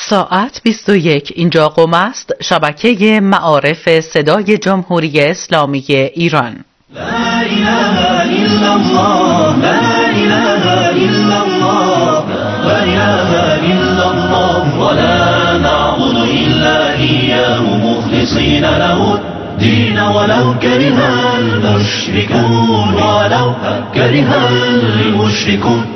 ساعت 21 اینجا قم است. شبکه معارف صدای جمهوری اسلامی ایران. لا اله الا الله لا اله الا الله لا اله الا الله ولا نعبد الا اياه مخلصين له الدين ولو كره المشركون ولو كره المشركون.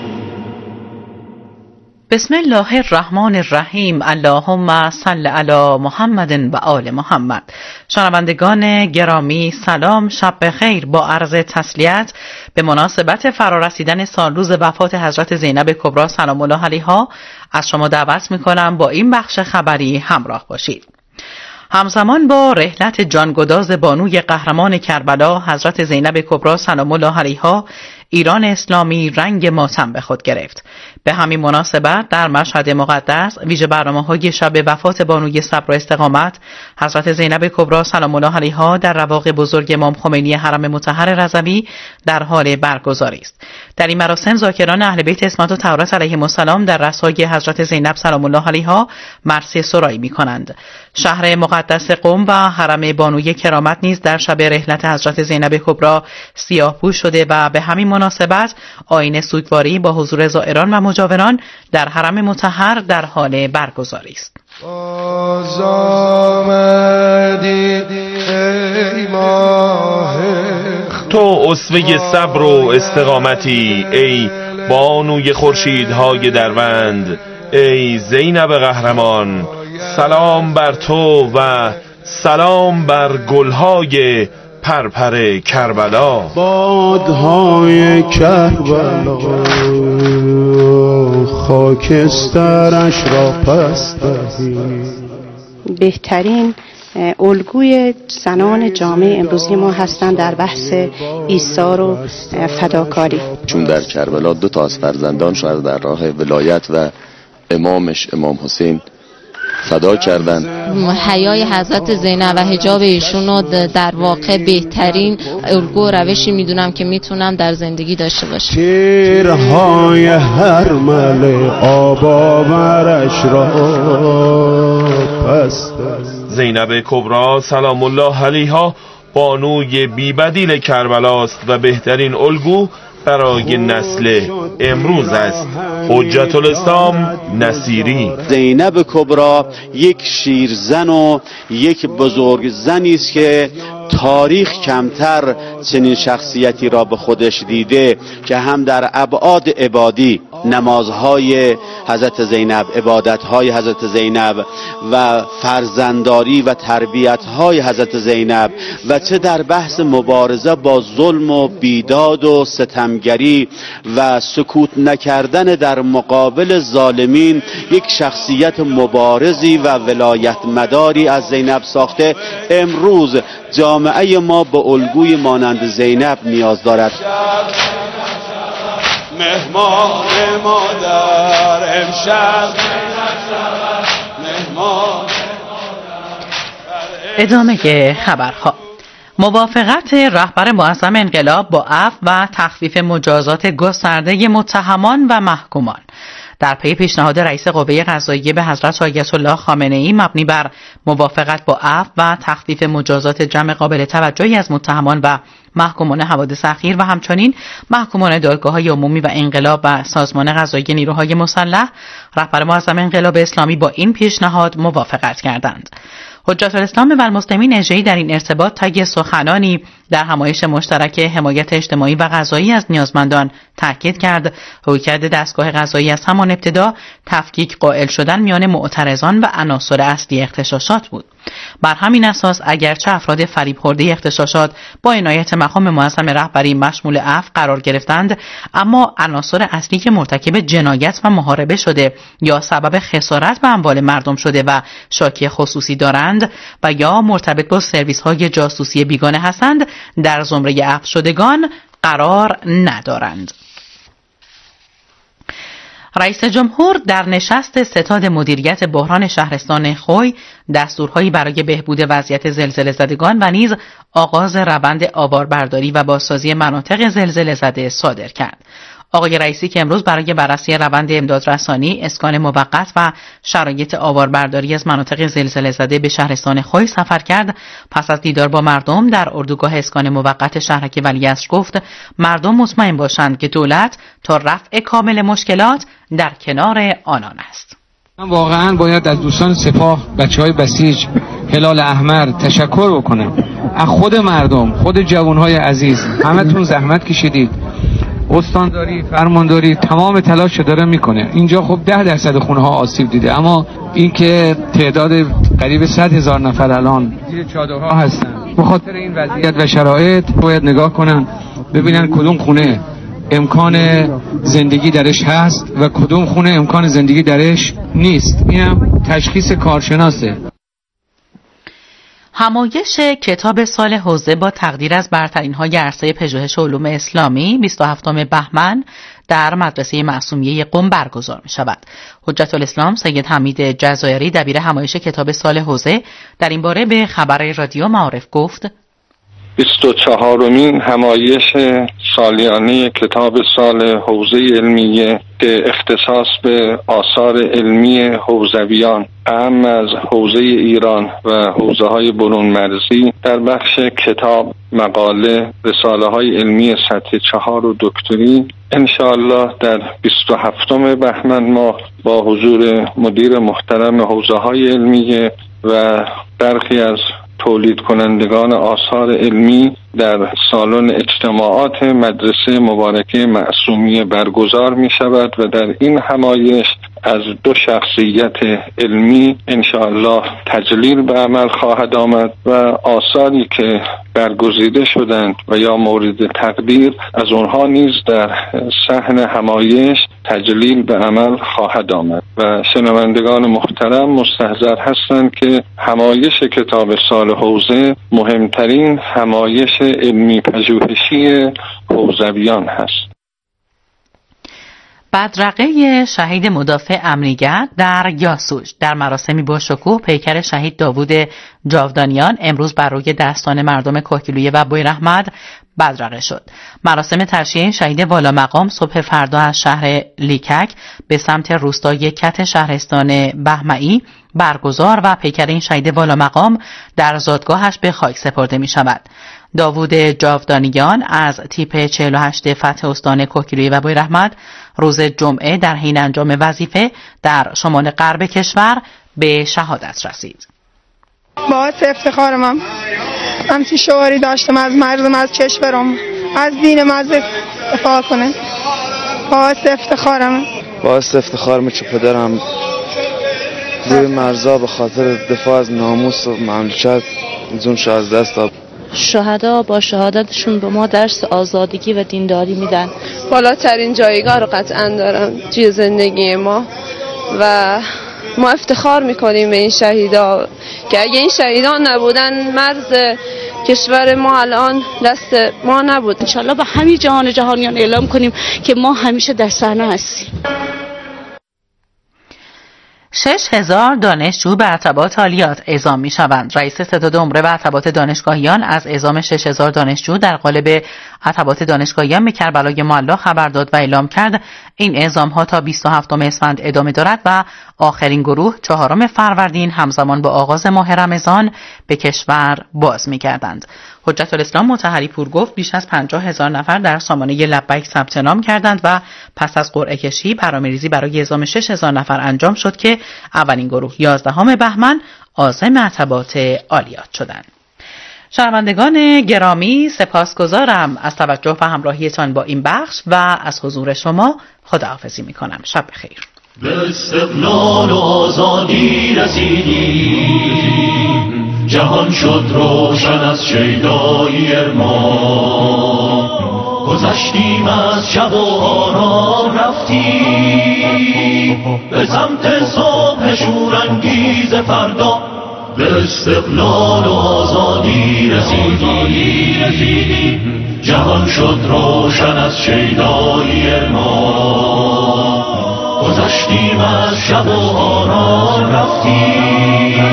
بسم الله الرحمن الرحیم. اللهم صل علی محمد و آل محمد. شنوندگان گرامی سلام، شب بخیر. با عرض تسلیت به مناسبت فرارسیدن سالروز وفات حضرت زینب کبری سلام الله علیها از شما دعوت میکنم با این بخش خبری همراه باشید. همزمان با رحلت جانگداز بانوی قهرمان کربلا حضرت زینب کبری سلام الله علیها، ایران اسلامی رنگ ماتم به خود گرفت. به همین مناسبت در مشهد مقدس ویژه برنامه‌های شب وفات بانوی صبر و استقامت حضرت زینب کبری سلام الله علیها در رواق بزرگ امام خمینی حرم مطهر رضوی در حال برگزاری است. در این مراسم ذاکران اهل بیت عصمت و طهارت علیهم السلام در رسای حضرت زینب سلام الله علیها مرثیه سرایی می‌کنند. شهر مقدس قم و حرم بانوی کرامت نیز در شب رحلت حضرت زینب کبری سیاه‌پوش شده و به همین مناسبت آیین سوگواری با حضور زائران و مجاوران در حرم مطهر در حال برگزاری است. تو اسوه صبر و استقامتی ای بانوی خورشیدهای دربند، ای زینب قهرمان، سلام بر تو و سلام بر گلهای پرپر کربلا. بادهای کربلا خاکسترش را پس دهید. بهترین الگوی زنان جامعه امروزی ما هستند در بحث ایثار و فداکاری، چون در کربلا 2 از فرزندان شاید در راه ولایت و امامش امام حسین فدا کردن. حیای حضرت زینب و حجاب ایشون رو در واقع بهترین الگو و روشی میدونم که میتونم در زندگی داشته باشم. تیرهای هر مل آباورش را پس زینب کبری سلام الله علیها بانوی بی‌بدیل کربلاست و بهترین الگو برای نسل امروز است. حجت الاسلام نصیری. زینب کبری یک شیرزن و یک بزرگ زنی است که تاریخ کمتر چنین شخصیتی را به خودش دیده که هم در ابعاد عبادی، نمازهای حضرت زینب، عبادتهای حضرت زینب و فرزنداری و تربیتهای حضرت زینب و چه در بحث مبارزه با ظلم و بیداد و ستمگری و سکوت نکردن در مقابل ظالمین یک شخصیت مبارزی و ولایت مداری از زینب ساخته. امروز جامعه ما به الگوی مانند زینب نیاز دارد. مهمان مادر امشب مهمان. ادامه خبرها. موافقت رهبر معظم انقلاب با عفو و تخفیف مجازات گسترده متهمان و محکومان در پی پیشنهاد رئیس قوه قضاییه به حضرت آیت الله خامنه‌ای مبنی بر موافقت با عفو و تخفیف مجازات جمع قابل توجهی از متهمان و محکومان حوادث اخیر و همچنین محکومان دادگاه‌های عمومی و انقلاب و سازمان قضایی نیروهای مسلح، رهبر معظم انقلاب اسلامی با این پیشنهاد موافقت کردند. حجت الاسلام و المسلمین اژه‌ای در این ارتباط طی سخنانی در همایش مشترک حمایت اجتماعی و قضایی از نیازمندان تاکید کرد رویکرد دستگاه قضایی از همان ابتدا تفکیک قائل شدن میان معترضان و عناصر اصلی اغتشاشات بود. بر همین اساس اگرچه افراد فریب خورده اغتشاشات با عنایت مقام معظم رهبری مشمول عفو قرار گرفتند، اما عناصر اصلی که مرتکب جنایت و محاربه شده یا سبب خسارت به اموال مردم شده و شاکی خصوصی دارند و یا مرتبط با سرویس‌های جاسوسی بیگانه هستند در زمره عفو شدگان قرار ندارند. رئیس جمهور در نشست ستاد مدیریت بحران شهرستان خوی دستورهایی برای بهبود وضعیت زلزله زدگان و نیز آغاز روند آواربرداری و بازسازی مناطق زلزله زده صادر کرد. آقای رئیسی که امروز برای بررسی روند امدادرسانی، اسکان موقت و شرایط آواربرداری از مناطق زلزله زده به شهرستان خوی سفر کرد، پس از دیدار با مردم در اردوگاه اسکان موقت شهرک ولیعصر گفت مردم مطمئن باشند که دولت تا رفع کامل مشکلات در کنار آنان است. من واقعا باید از دوستان سپاه، بچهای بسیج، هلال احمر تشکر بکنم. از خود مردم، خود جوانهای عزیز، همتون زحمت کشیدید. استانداری، فرمانداری تمام تلاش داره میکنه. اینجا خب 10% خونه ها آسیب دیده، اما این که تعداد قریب 100,000 نفر الان زیر چادرها هستن، به خاطر این وضعیت و شرایط باید نگاه کنن ببینن کدوم خونه امکان زندگی درش هست و کدوم خونه امکان زندگی درش نیست. اینم تشخیص کارشناسه. همایش کتاب سال حوزه با تقدیر از برترین‌های عرصه پژوهش علوم اسلامی 27 بهمن در مدرسه معصومیه قم برگزار می‌شود. حجت الاسلام سید حمید جزایری دبیر همایش کتاب سال حوزه در این باره به خبر رادیو معارف گفت 24مین همایش سالیانه کتاب سال حوزه علمیه که اختصاص به آثار علمی حوزویان اهم از حوزه ایران و حوزه های برون مرزی در بخش کتاب، مقاله، رساله های علمی سطح 4 و دکتری انشاءالله در 27 بهمن ماه با حضور مدیر محترم حوزه های علمیه و برخی از تولید کنندگان آثار علمی در سالن اجتماعات مدرسه مبارکه معصومیه برگزار می شود و در این همایش از 2 شخصیت علمی انشاءالله تجلیل به عمل خواهد آمد و آثاری که برگزیده شدند و یا مورد تقدیر از اونها نیز در صحن همایش تجلیل به عمل خواهد آمد و شنوندگان محترم مستحضر هستند که همایش کتاب سال حوزه مهمترین همایش علمی پژوهشی حوزویان هست. بدرقه شهید مدافع امنیت در یاسوج در مراسمی با شکوه پیکر شهید داوود جاودانیان امروز بر روی دستان مردم کوهگیلویه و بویراحمد بدرقه شد. مراسم ترشیح شهید والا مقام صبح فردا از شهر لیکک به سمت روستای کت شهرستان بهمعی برگزار و پیکر این شهید والا مقام در زادگاهش به خاک سپرده می شود. داوود جاودانیان از تیپ 48 فتح استان کوهگیلویه و بویراحمد روز جمعه در حین انجام وظیفه در شمال غرب کشور به شهادت رسید. باعث افتخارم همچین شعاری داشتم از مردم، از کشورم، از دینم، از دفاع کنه. باعث افتخارم که پدرم روی مرزا به خاطر دفاع از ناموس و مملکت جونش از دست داد. شهدا با شهادتشون به ما درس آزادگی و دینداری میدن. بالاترین جایگاه رو قطعا دارن توی زندگی ما و ما افتخار میکنیم به این شهیدا که اگه این شهیدان نبودن مرز کشور ما الان دست ما نبود. انشالله به همین جهانیان اعلام کنیم که ما همیشه در صحنه هستیم. 6,000 دانشجو به ارتباط عالیات اعزام می شوند. رئیس ستاد عمره و ارتباط دانشگاهیان از اعزام 6,000 دانشجو در قالب ارتباط دانشگاهیان به کربلای معلی خبر داد و اعلام کرد این اعزام ها تا 27 اسفند ادامه دارد و آخرین گروه 4 فروردین همزمان با آغاز ماه رمضان به کشور باز می گردند. حجت الاسلام مطهری پور گفت بیش از 50,000 نفر در سامانه لبیک ثبت نام کردند و پس از قرعه کشی برنامه‌ریزی برای اعزام 6,000 نفر انجام شد که اولین گروه 11 بهمن عازم ارتباط عالیات شدند. شنوندگان گرامی سپاسگزارم از توجه و همراهیتان با این بخش و از حضور شما خداحافظی می‌کنم. شب بخیر. به استقلال و آزادی رسیدیم، جهان شد روشن از شیدایی ارمان، گذشتیم از شب و آرام رفتیم به سمت صبح شورانگیز فردا. به استقلال و آزادی رسیدیم، جهان شد روشن از شیدایی ارمان، گذشتیم از شب و آرام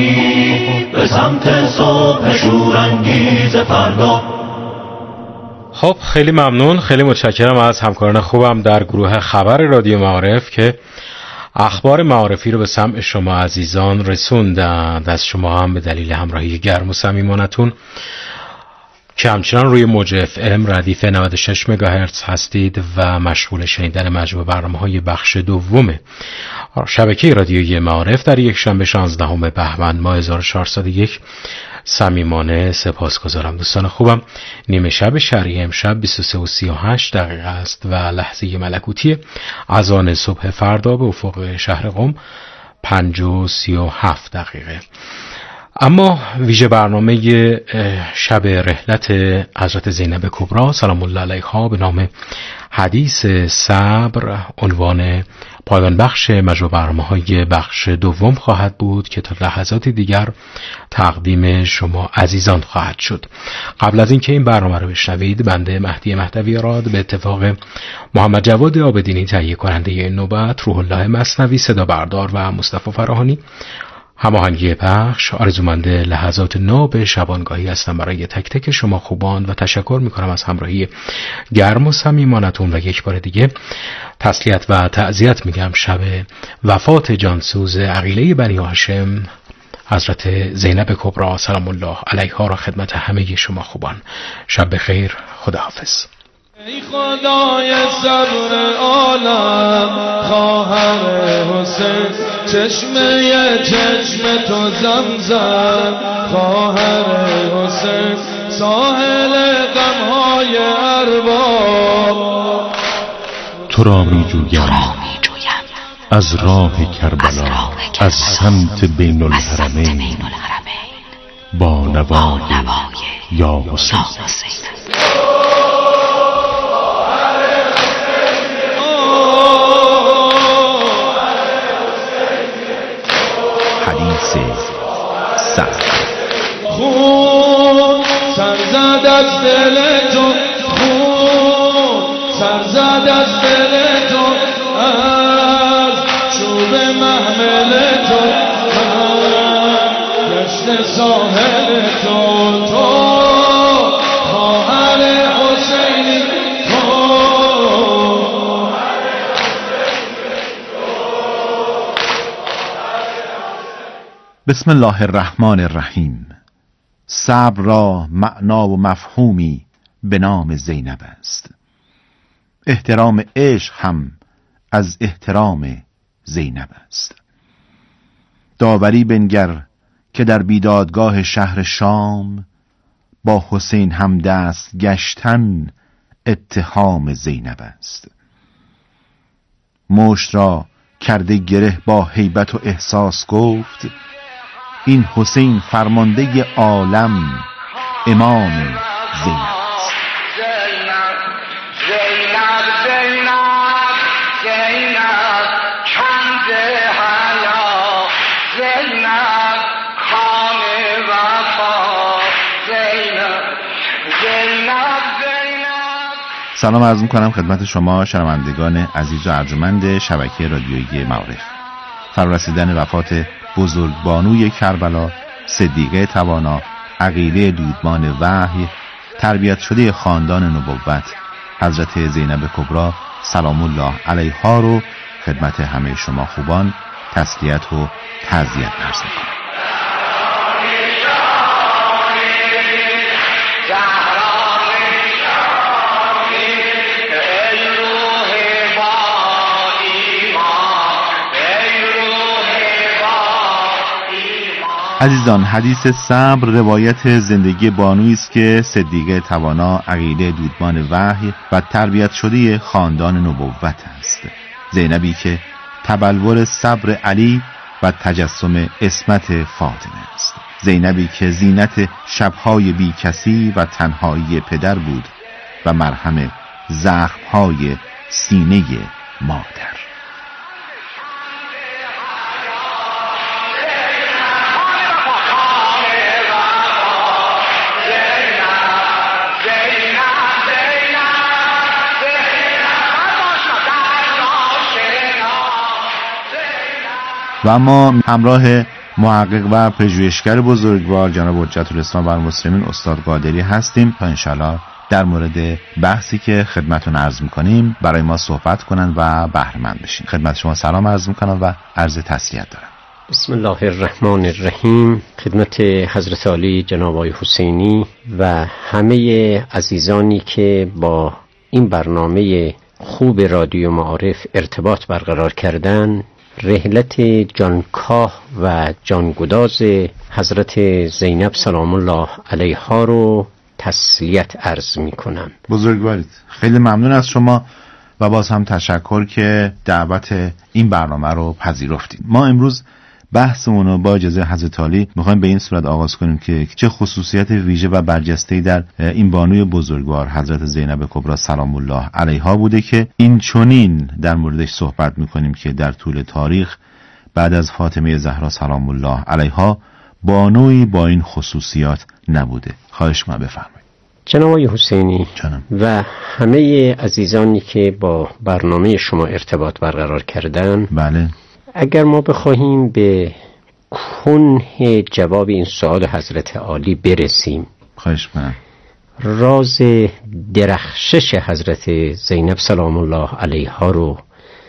رفتیم به سمت صبح شورانگیز فردا. خب خیلی ممنون، خیلی متشکرم از همکاران خوبم در گروه خبر رادیو معارف که اخبار معارفی رو به سمع شما عزیزان رسوندند. از شما هم به دلیل همراهی گرم و صمیمانتون که همچنان روی موج FM ردیف 96 مگاهرتز هستید و مشغول شنیدن مجموع برنامه‌های بخش دوم شبکه رادیویی معارف در یک شنبه 16 بهمن ماه 1401 صمیمانه سپاسگزارم. دوستان خوبم، نیمه شب شرعی امشب 23:38 است و لحظه ملکوتی اذان صبح فردا به افق شهر قم 5:37. اما ویژه برنامه شب رحلت حضرت زینب کبری سلام الله علیها به نام حدیث صبر عنوان پایان بخش مجموع برنامه‌های بخش دوم خواهد بود که تا لحظات دیگر تقدیم شما عزیزان خواهد شد. قبل از اینکه این برنامه رو بشنوید، بنده مهدی مهدوی راد به اتفاق محمد جواد آبدینی تهیه کننده این نوبت، روح الله مثنوی صدا بردار و مصطفی فراهانی هماهنگی پخش، آرزومند لحظات ناب شبانگاهی هستم برای تک تک شما خوبان و تشکر میکنم از همراهی گرم و صمیمانتون و یک بار دیگه تسلیت و تعزیت میگم شب وفات جانسوز عقیله بنی هاشم حضرت زینب کبری سلام الله علیها را خدمت همه شما خوبان. شب بخیر، خداحافظ. ای خدای صبر عالم، خواهر حسین چشم تو زمزم، خواهر حسین ساحل غمهای ارباب. تو را می جویم از راه کربلا، از سمت بین الحرمین، با نوای یا حسین. خون سرزد از دل تو، خون سرزد از دل تو، از چوب محمل تو، گشت ساحل تو، تو خواهر حسینی، تو. بسم الله الرحمن الرحیم. صبر را معنا و مفهومی به نام زینب است. احترام عشق هم از احترام زینب است. داوری بنگر که در بیدادگاه شهر شام با حسین هم دست گشتن اتهام زینب است. مشت را کرده گره با هیبت و احساس گفت این حسین فرمانده عالم امام زینب است. سلام عرض می‌کنم خدمت شما شنوندگان عزیز و ارجمند شبکه رادیویی معارف. فرارسیدن وفات بزرگبانوی کربلا، صدیقه توانا، عقیله دودمان وحی، تربیت شده خاندان نبوت حضرت زینب کبری سلام الله علیها رو خدمت همه شما خوبان تسلیت و تعزیت عرض می‌کنم. عزیزان، حدیث صبر روایت زندگی بانویی است که صدیقه توانا، عقیله دودمان وحی و تربیت شده خاندان نبوت است. زینبی که تبلور صبر علی و تجسم عصمت فاطمه است. زینبی که زینت شبهای بی کسی و تنهایی پدر بود و مرهم زخمهای سینه مادر. و اما همراه محقق و پژوهشگر بزرگوار جناب حجت الاسلام و المسلمین استاد قادری هستیم تا انشاءالله در مورد بحثی که خدمتتون عرض میکنیم برای ما صحبت کنن و بهره مند بشین. خدمت شما سلام عرض میکنم و عرض تسلیت دارم. بسم الله الرحمن الرحیم. خدمت حضرت عالی جناب آقای حسینی و همه عزیزانی که با این برنامه خوب رادیو معارف ارتباط برقرار کردن، رحلت جانکاه و جانگداز حضرت زینب سلام الله علیها رو تسلیت عرض می کنم. بزرگوارید، خیلی ممنون از شما و باز هم تشکر که دعوت این برنامه رو پذیرفتید. ما امروز بحثمون رو با اجازه حضرت عالی میخوایم به این صورت آغاز کنیم که چه خصوصیت ویژه و برجسته‌ای در این بانوی بزرگوار حضرت زینب کبری سلام الله علیها بوده که این چنین در موردش صحبت میکنیم که در طول تاریخ بعد از فاطمه زهرا سلام الله علیها بانوی با این خصوصیات نبوده. خواهش ما بفرمایید. جناب آقای حسینی و همه عزیزانی که با برنامه شما ارتباط برقرار کردن، بله، اگر ما بخواهیم به کنه جواب این سوال حضرت عالی برسیم، خواهش کنم، راز درخشش حضرت زینب سلام الله علیها رو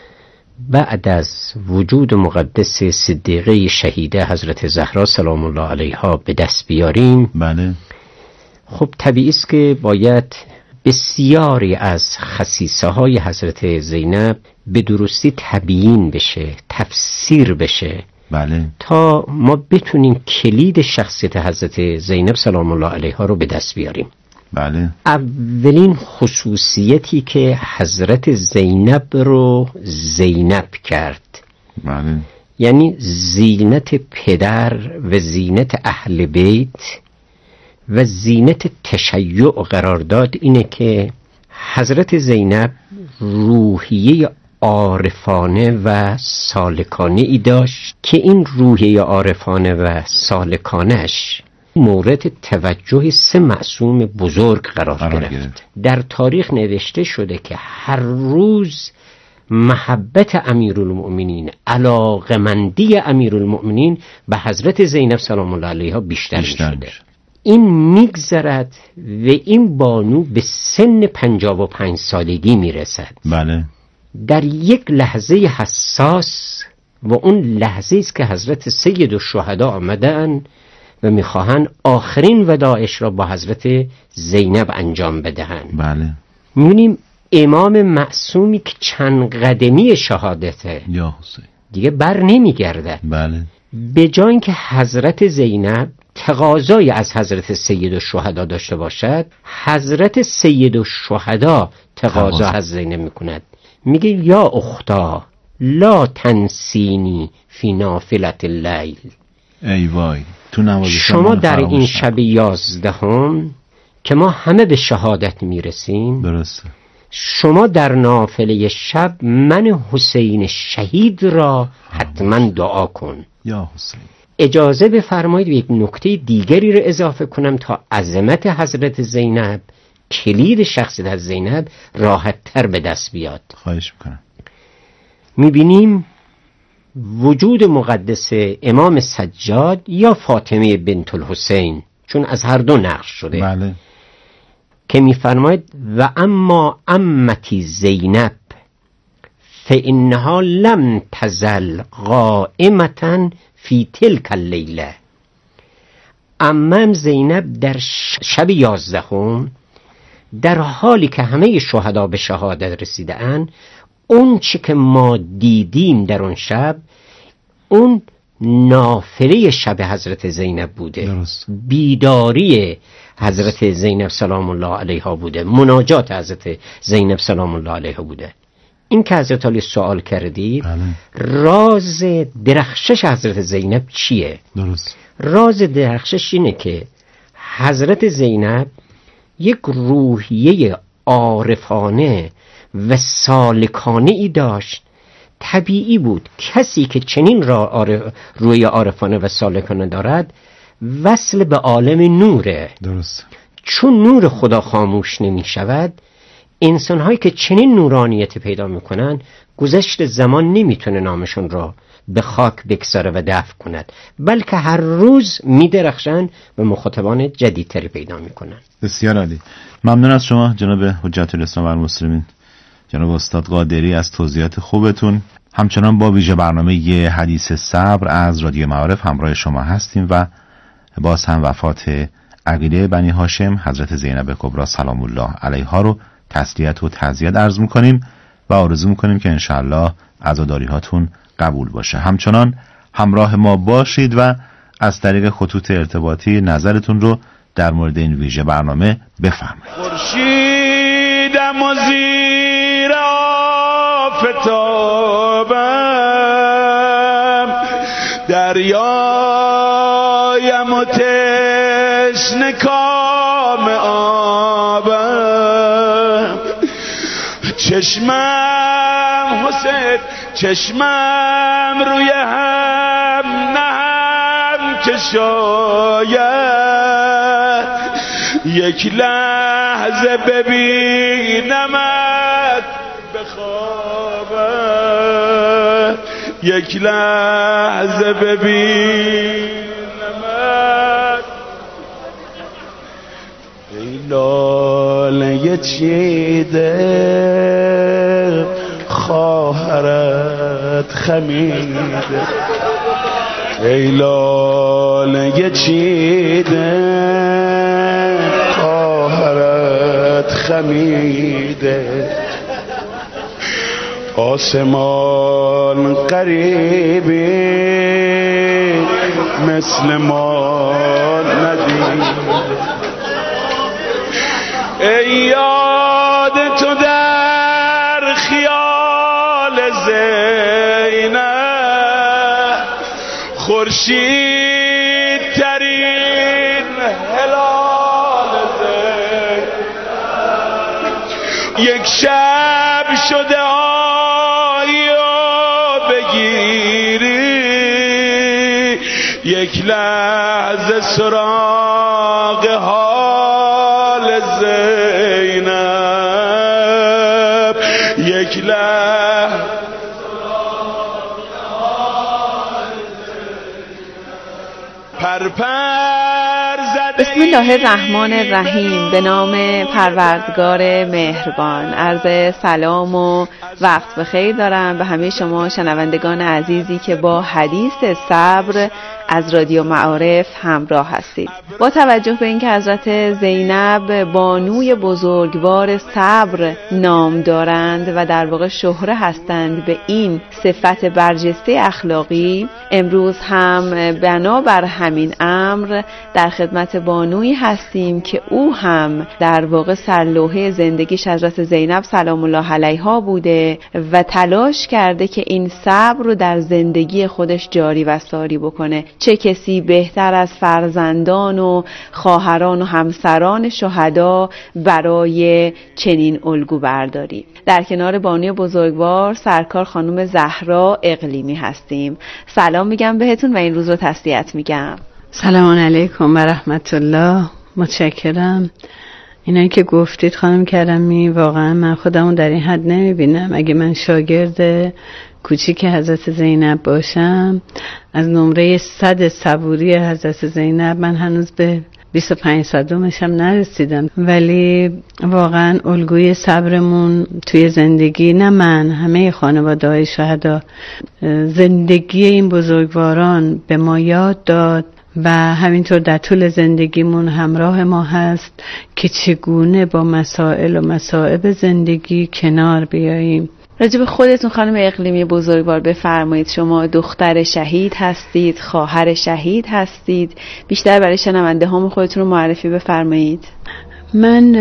بعد از وجود مقدس صدیقه شهیده حضرت زهرا سلام الله علیها به دست بیاریم، بله، خب طبیعی است که باید بسیاری از خصیصه های حضرت زینب به درستی تبیین بشه، تفسیر بشه، بله، تا ما بتونیم کلید شخصیت حضرت زینب سلام الله علیها رو به دست بیاریم. بله. اولین خصوصیتی که حضرت زینب رو زینب کرد، بله، یعنی زینت پدر و زینت اهل بیت و زینت تشیع قرار داد، اینه که حضرت زینب روحیه عارفانه و سالکانه ای داشت که این روحیه عارفانه و سالکانش مورد توجه سه معصوم بزرگ قرار گرفت. در تاریخ نوشته شده که هر روز محبت امیرالمؤمنین، علاقمندی امیرالمؤمنین به حضرت زینب سلام الله علیها بیشتر شده. این میگذرد و این بانو به سن 55 سالگی میرسد. بله. در یک لحظه حساس و اون لحظه است که حضرت سید الشهدا آمدن و میخواهند آخرین وداعش را با حضرت زینب انجام بدهند. بله. میبینیم امام معصومی که چند قدمی شهادته، یا حسین، دیگه بر نمیگرده. بله. به جای اینکه حضرت زینب تقاضای از حضرت سید الشهدا داشته باشد، حضرت سید الشهدا تقاضا از زینب میکند، میگه یا اختا لا تنسینی فی نافلت اللیل. ای وای، تو نماز شما در این شب 11 که ما همه به شهادت میرسیم، درسته، شما در نافله شب من حسین شهید را حتما دعا کن. یا حسین. اجازه بفرمایید یک نکته دیگری رو اضافه کنم تا عظمت حضرت زینب، کلید شخصیت از زینب راحت تر به دست بیاد. خواهش میکنم. میبینیم وجود مقدس امام سجاد یا فاطمه بنت الحسین، چون از هر دو نقش شده، بله، که میفرماید و اما امتی زینب فانها لم تزل قائمتا فی تلک اللیله. امم زینب در شب 11 در حالی که همه شهدا به شهادت رسیده اند، اون چی که ما دیدیم در اون شب اون نافله شب حضرت زینب بوده. درست. بیداری حضرت زینب سلام الله علیها بوده، مناجات حضرت زینب سلام الله علیها بوده. این که حضرت علی سوال کردید، راز درخشش حضرت زینب چیه؟ درست. راز درخشش اینه که حضرت زینب یک روحیه عارفانه و سالکانه ای داشت. طبیعی بود کسی که چنین روی عارفانه و سالکانه دارد وصل به عالم نوره. درست. چون نور خدا خاموش نمی شود، انسان هایی که چنین نورانیت پیدا میکنن گذشت زمان نمیتونه نامشون را به خاک بکساره و دفن کند، بلکه هر روز می‌درخشند و مخاطبان جدیدتری پیدا می‌کنند. بسیار عالی. ممنون از شما جناب حجت الاسلام و المسلمین، جناب استاد قادری، از توضیحات خوبتون. همچنان با ویژه برنامه حدیث صبر از رادیو معارف همراه شما هستیم و باز هم وفات عقیله بنی هاشم حضرت زینب کبری سلام الله علیها رو تسلیت و تعزیت عرض میکنیم و آرزو میکنیم که انشاءالله عزاداری‌هاتون قبول باشه. همچنان همراه ما باشید و از طریق خطوط ارتباطی نظرتون رو در مورد این ویژه برنامه بفرمایید. خورشیدم و زیر آفتابم، دریایم و تشنه کام آبم، چشمم حسین چشمم روی هم نهم که شاید یک لحظه ببینمت بخوابم، یک لحظه ببینمت. ای لاله چیده خواهرت خمیده، ای لاله چیده خواهرت خمیده، آسمان قریبی مثل ما ندید. ای یاد تو در خیال زینب، خورشید ترین هلال زینب، یک شب شده یک لحظه سراغ حال زینب، یک لحظه پرپر زده. بسم الله الرحمن الرحیم. به نام پروردگار مهربان. عرض سلام و وقت بخیر دارم به همه شما شنوندگان عزیزی که با حدیث صبر از رادیو معارف همراه هستید. با توجه به اینکه حضرت زینب بانوی بزرگوار صبر نام دارند و در واقع شهره هستند به این صفت برجسته اخلاقی، امروز هم بنابر همین امر در خدمت بانویی هستیم که او هم در واقع سرلوحه زندگیش حضرت زینب سلام الله علیها بوده و تلاش کرده که این صبر رو در زندگی خودش جاری و ساری بکنه. چه کسی بهتر از فرزندان و خواهران و همسران شهدا برای چنین الگو برداری. در کنار بانوی بزرگوار سرکار خانم زهرا اقلیمی هستیم. سلام میگم بهتون و این روز رو تسلیت میگم. سلام علیکم و رحمت الله. متشکرم. اینایی که گفتید خانم کرمی واقعا من خودمون در این حد نمیبینم. اگه من شاگرد کوچیک حضرت زینب باشم، از نمره 100 صبوری حضرت زینب من هنوز به 25 صدومشم نرسیدم، ولی واقعا الگوی صبرمون توی زندگی، نه من، همه خانواده‌های شهدا، زندگی این بزرگواران به ما یاد داد و همینطور در طول زندگیمون همراه ما هست که چگونه با مسائل و مصائب زندگی کنار بیاییم. راجب خودتون خانم اقلیمی بزرگوار بفرمایید. شما دختر شهید هستید، خواهر شهید هستید. بیشتر برای شنونده هم خودتون رو معرفی بفرمایید. من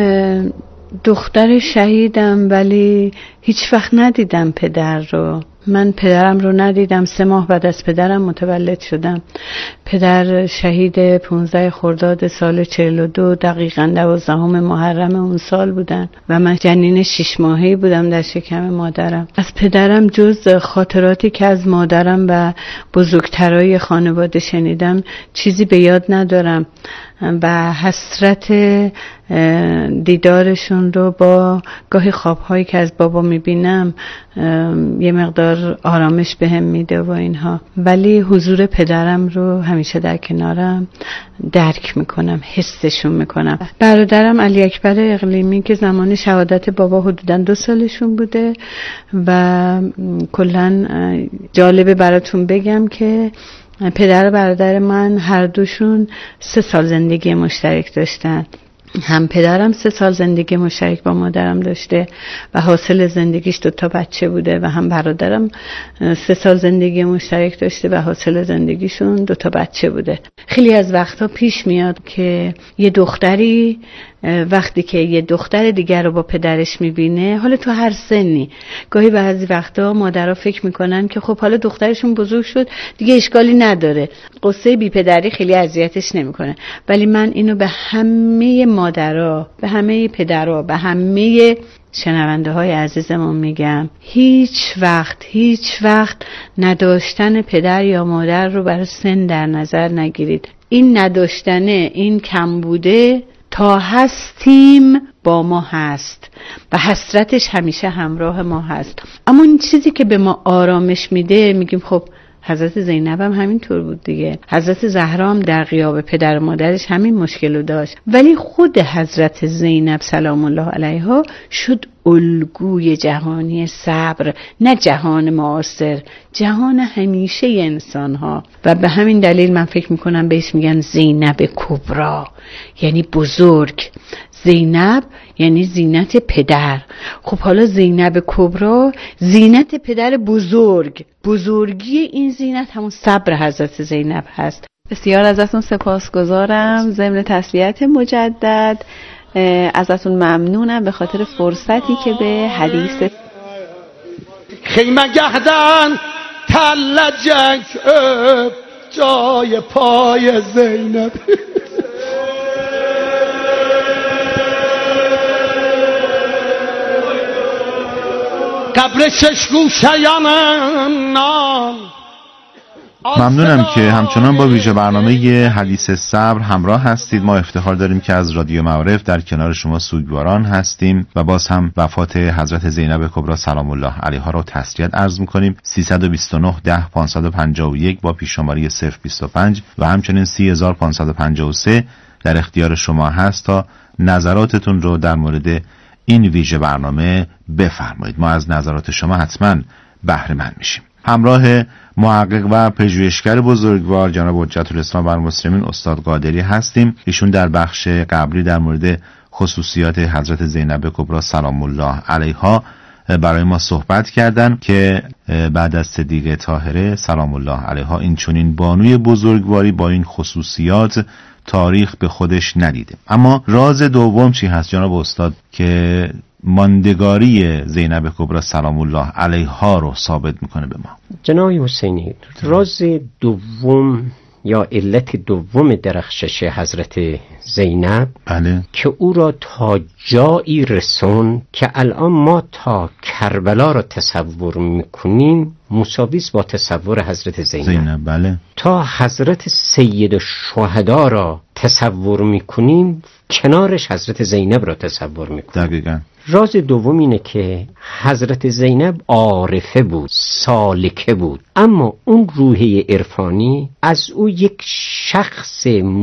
دختر شهیدم ولی هیچ وقت ندیدم پدر رو. من پدرم رو ندیدم. 3 ماه بعد از پدرم متولد شدم. پدر شهید 15 خرداد سال 42 دقیقاً 12 محرم اون سال بودن و من جنین 6 ماهه‌ای بودم در شکم مادرم. از پدرم جز خاطراتی که از مادرم و بزرگترای خانواده شنیدم چیزی به یاد ندارم. و حسرت دیدارشون رو با گاهی خوابهایی که از بابا میبینم یه مقدار آرامش بهم میده و اینها، ولی حضور پدرم رو همیشه در کنارم درک میکنم، حسشون میکنم. برادرم علی اکبر اقلیمی که زمان شهادت بابا حدوداً 2 سالشون بوده و کلاً جالبه براتون بگم که پدر و برادر من هر دوشون 3 سال زندگی مشترک داشتن. هم پدرم 3 سال زندگی مشترک با مادرم داشته و حاصل زندگیش 2 تا بچه بوده و هم برادرم 3 سال زندگی مشترک داشته و حاصل زندگیشون 2 تا بچه بوده. خیلی از وقتا پیش میاد که یه دختری وقتی که یه دختر دیگر رو با پدرش میبینه، حالا تو هر سنی، گاهی بعضی وقتا مادرها فکر میکنن که خب حالا دخترشون بزرگ شد دیگه اشکالی نداره، قصه بی پدری خیلی اذیتش نمیکنه. ولی من اینو به همه مادرها، به همه پدرها، به همه شنونده های عزیزمون میگم، هیچ وقت نداشتن پدر یا مادر رو برای سن در نظر نگیرید. این نداشتنه، این کم بوده تا هستیم با ما هست و حسرتش همیشه همراه ما هست. اما این چیزی که به ما آرامش میده، میگیم خب حضرت زینب هم همینطور بود دیگه، حضرت زهرا هم در غیاب پدر و مادرش همین مشکل رو داشت، ولی خود حضرت زینب سلام الله علیها شد الگوی جهانی صبر، نه جهان معاصر، جهان همیشه انسان ها. و به همین دلیل من فکر میکنم بهش میگن زینب کبرا، یعنی بزرگ. زینب یعنی زینت پدر. خب حالا زینب کبرا، زینت پدر بزرگ، بزرگی این زینت همون صبر حضرت زینب هست. بسیار ازتون سپاسگزارم. ضمن تسلیت مجدد ازتون ممنونم به خاطر فرصتی که به حدیث خیمه گهدن تل جنگ جای پای زینب قبر 6 گوشه‌ام. ممنونم که همچنان با ویژه برنامه حدیث صبر همراه هستید. ما افتخار داریم که از رادیو معارف در کنار شما سوگواران هستیم و باز هم وفات حضرت زینب کبرا سلام الله علیها را تسلیت عرض می‌کنیم. 329 10 551 با پیش‌شماری 025 و همچنین 30553 در اختیار شما هست تا نظراتتون رو در مورد این ویژه برنامه بفرمایید. ما از نظرات شما حتما بهره مند میشیم. همراه محقق و پژوهشگر بزرگوار جناب حجت الاسلام و المسلمین استاد قادری هستیم. ایشون در بخش قبلی در مورد خصوصیات حضرت زینب کبرا سلام الله علیها برای ما صحبت کردند که بعد از صدیقه طاهره سلام الله علیها این چنین بانوی بزرگواری با این خصوصیات تاریخ به خودش ندیده. اما راز دوم چی هست جناب استاد که ماندگاری زینب کبرا سلام الله علیها رو ثابت میکنه به ما؟ جناب حسینی، راز دوم یا علت دوم درخشش حضرت زینب بله. که او را تا جایی رسون که الان ما تا کربلا را تصور میکنیم مساویس با تصور حضرت زینب. بله. تا حضرت سید الشهدا را تصور میکنیم کنارش حضرت زینب را تصور میکنیم. دقیقاً. راز دوم اینه که حضرت زینب عارفه بود، سالکه بود، اما اون روحیه عرفانی از او یک شخص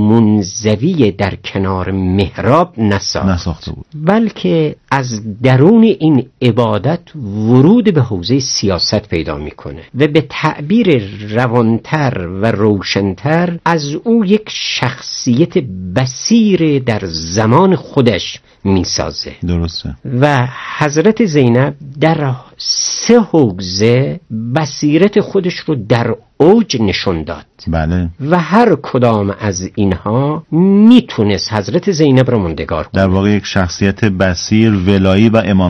منزوی در کنار محراب نساخته بود، بلکه از درون این عبادت ورود به حوزه سیاست پیدا میکنه و به تعبیر روانتر و روشنتر از او یک شخصیت بصیر در زمان خودش میسازه. درسته. و حضرت زینب در 3 حوزه بصیرت خودش رو در اوج نشون داد. بله. و هر کدام از اینها میتونست حضرت زینب رو ماندگار کنه. در واقع یک شخصیت بصیر، ولایی و امام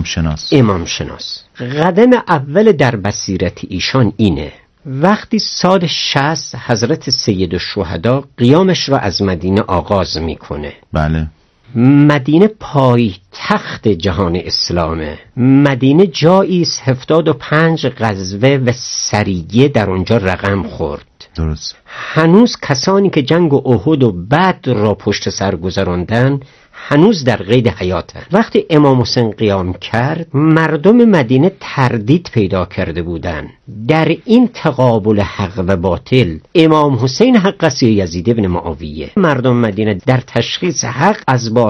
شناس. قدم اول در بصیرت ایشان اینه وقتی سال 60 حضرت سید الشهدا قیامش را از مدینه آغاز میکنه. بله. مدینه پای تخت جهان اسلامه. مدینه جایی است 75 غزوه و سریه در اونجا رقم خورد. درست. هنوز کسانی که جنگ و احد و بدر را پشت سر گذراندن هنوز در قید حیاتن. وقتی امام حسین قیام کرد مردم مدینه تردید پیدا کرده بودند در این تقابل حق و باطل. امام حسین حق است یا یزید ابن معاویه؟ مردم مدینه در تشخیص حق از باطل